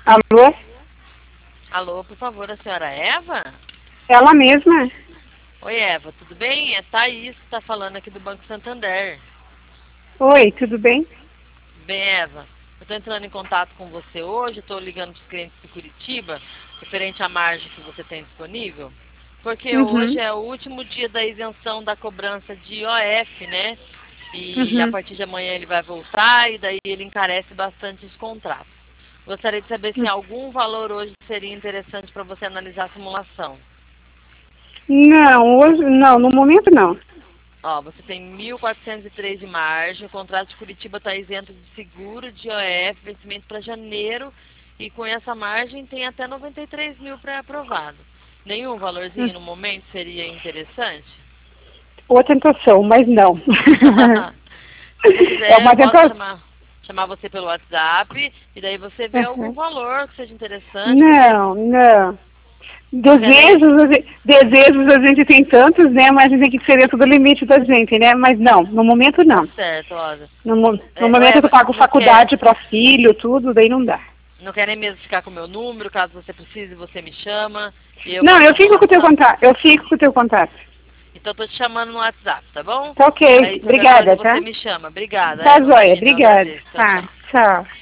Alô? Alô, por favor, a senhora Eva? Ela mesma? Oi, Eva, tudo bem? É Thaís que está falando aqui do Banco Santander. Oi, tudo bem? Bem, Eva, eu estou entrando em contato com você hoje, estou ligando para os clientes de Curitiba, referente à margem que você tem disponível, porque hoje Uhum. é o último dia da isenção da cobrança de IOF, né? E a Uhum. partir de amanhã ele vai voltar e daí ele encarece bastante os contratos. Gostaria de saber se algum valor hoje seria interessante para você analisar a simulação. Não, hoje não, no momento não. Ó, você tem 1.403 de margem, o contrato de Curitiba está isento de seguro, de IOF, vencimento para janeiro, e com essa margem tem até 93 mil pré-aprovado. Nenhum valorzinho no momento seria interessante? Boa tentação, mas não. Se você É quiser, eu uma posso tentação. chamar você pelo WhatsApp, e daí você vê algum valor que seja interessante, porque Não, não. não quer nem... Desejos a gente tem tantos, né? Mas a gente tem que ser dentro do limite da gente, né? Mas não, no momento Tá não. certo, ó. No Ô, momento que eu Eva, pago faculdade para filho, tudo, daí não dá. não quer nem mesmo ficar com o meu número, caso você precise, você me chama, e eu Não, faço eu a fico com o teu simulação. contato. Eu fico com o teu contato. Então, tô te chamando no WhatsApp, tá bom? Tá ok. Aí, qualquer coisa Obrigada, você tá? me chama. Obrigada, Tá Eva. joia. Imagina, eu Obrigada. agradeço. Tchau, Tá, tchau. tchau.